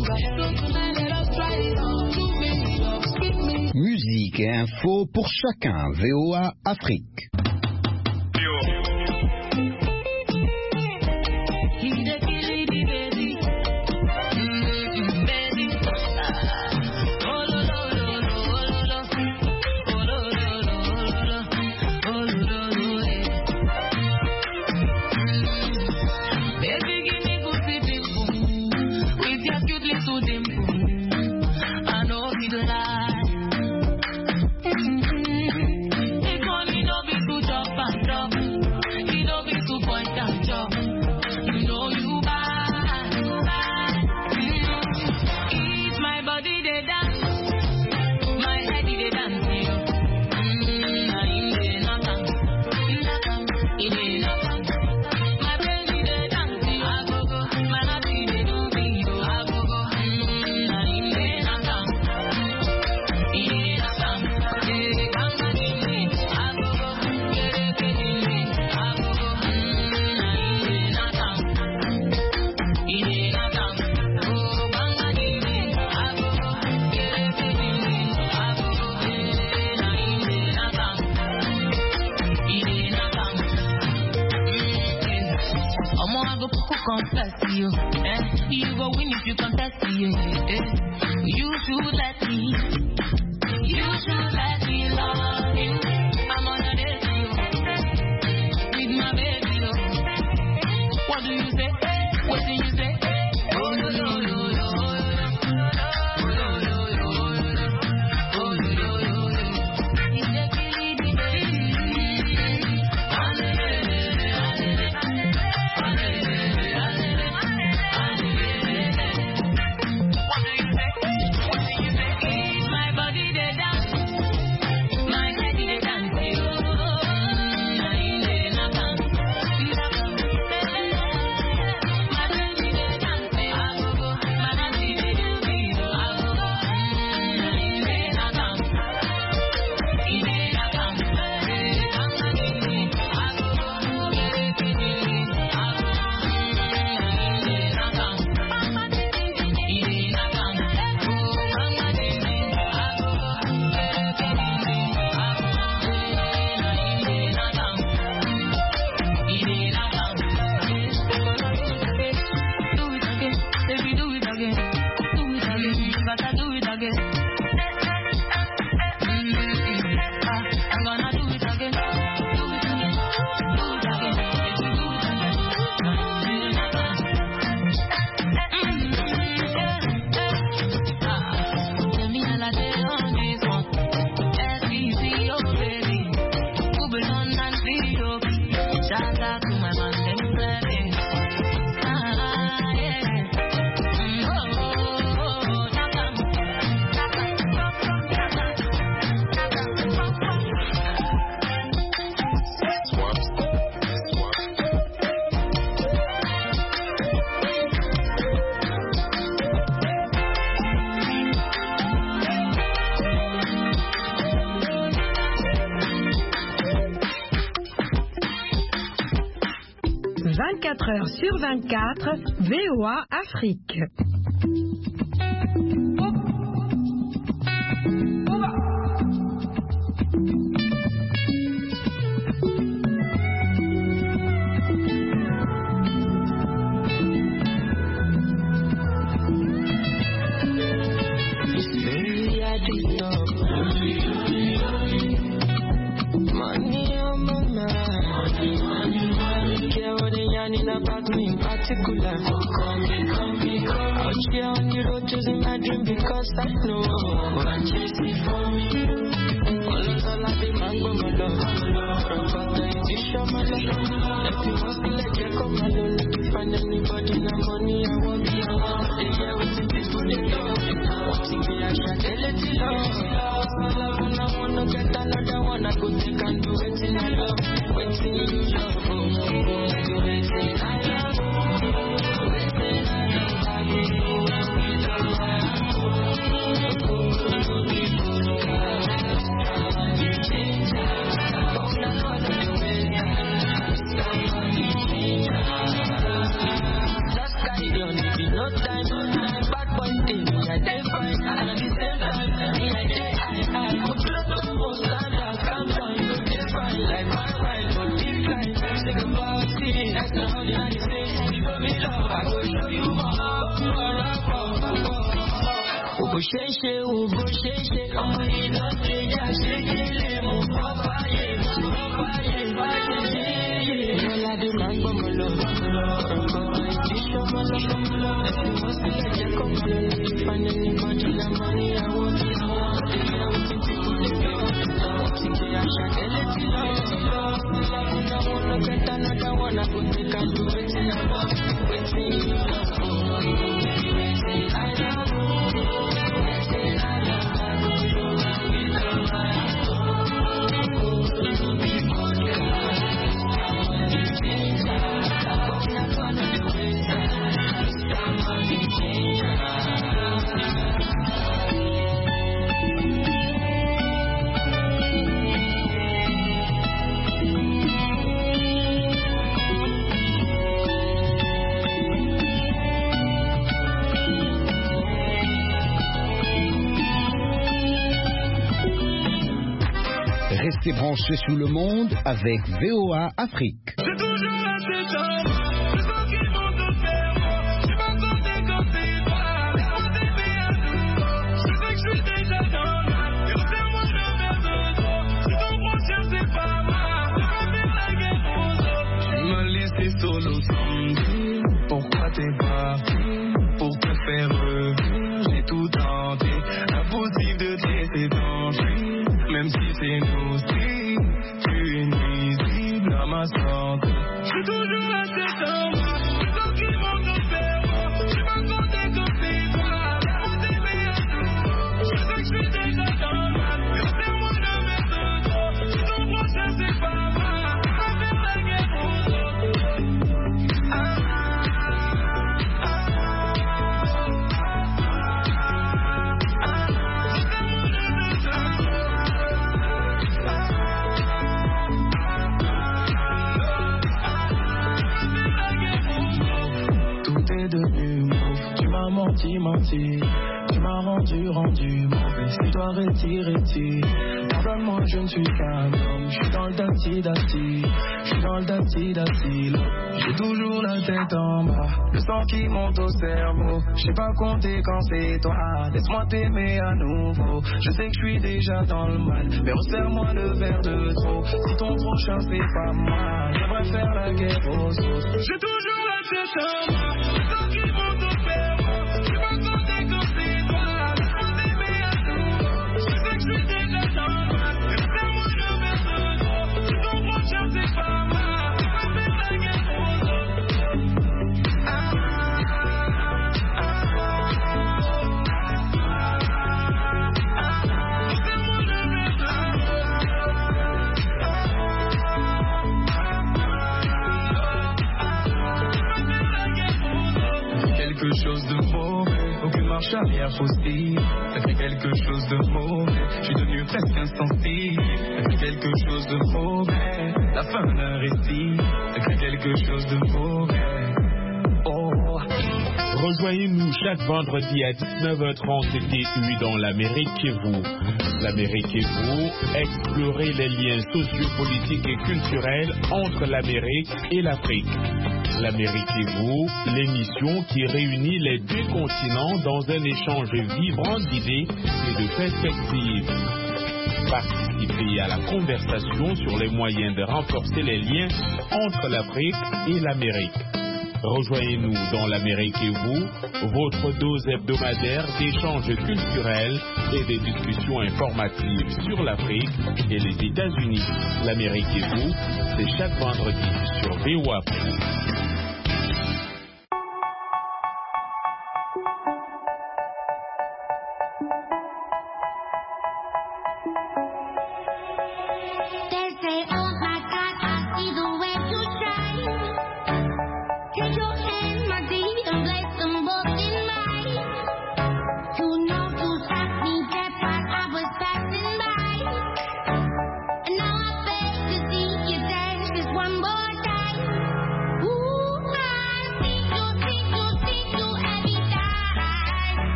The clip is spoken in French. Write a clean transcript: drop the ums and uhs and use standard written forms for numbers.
Musique et info pour chacun. VOA Afrique. Sur 24, VOA Afrique. About me in particular. Out here on the road chasing my dream because I know I'm chasing for me. All I did, man, go my love. But I did show my love. If you want to let you come alone, if you find anybody, no money, I won't be around. They hear what it is for the love. Watching me, I can't tell it to love. My love, and I wanna get another one. I go take and do it in I love. Waiting you love. Kusheche ugosheche Oina teja shekele Mufafaye Yola di mango molo Kisho molo Wasila jako molo Finally got the money I want it I want it Tiki asha dele tilo Una wanna get another one I put the can do it Restez branchés sous le monde avec VOA Afrique. J'ai toujours la tête en bas, le sang qui monte au cerveau. Je m'attendais quand c'est toi, laisse-moi t'aimer à nouveau. Je sais que je suis déjà dans le mal, et retiens-moi le verre de trop. Si ton prochain c'est pas moi, on va faire la guerre aux autres. Tu m'as laissé solo sans dire pourquoi t'es parti, pour te faire revenir. J'ai tout tenté, impossible de te laisser danser, même si c'est nous. Tu es nuisible à ma santé. J'ai toujours la tête en bas, le sang qui monte au cerveau. Je m'attendais quand c'est toi, laisse-moi t'aimer à nouveau. Je sais que je suis déjà dans le mal, mais retiens-moi le verre de trop. Si ton prochain c'est pas moi, on va faire la guerre aux autres. Menti, tu m'as rendu mauvais, c'est toi retiré. Pardonne-moi, je ne suis qu'un homme, je suis dans le dati, j'ai toujours la tête en bas, le sang qui monte au cerveau, je sais pas compter quand c'est toi, laisse-moi t'aimer à nouveau, je sais que je suis déjà dans le mal, mais resserre-moi le verre de trop, si ton prochain c'est pas moi, j'aimerais faire la guerre aux autres. J'ai toujours la tête en bas, le sang qui monte au cerveau. Quelque chose de mauvais, aucune marche arrière possible. T'as fait quelque chose de mauvais, je suis devenu presque insensible. T'as fait quelque chose de mauvais, la fin d'un récit. T'as fait quelque chose de mauvais. Oh. Rejoignez-nous chaque vendredi à 19h30 TU dans l'Amérique et vous. L'Amérique et vous, explorez les liens sociopolitiques et culturels entre l'Amérique et l'Afrique. L'Amérique et vous, l'émission qui réunit les deux continents dans un échange vibrant d'idées et de perspectives. Participez à la conversation sur les moyens de renforcer les liens entre l'Afrique et l'Amérique. Rejoignez-nous dans l'Amérique et vous, votre dose hebdomadaire d'échanges culturels et des discussions informatives sur l'Afrique et les États-Unis. L'Amérique et vous, c'est chaque vendredi sur VOA Afrique.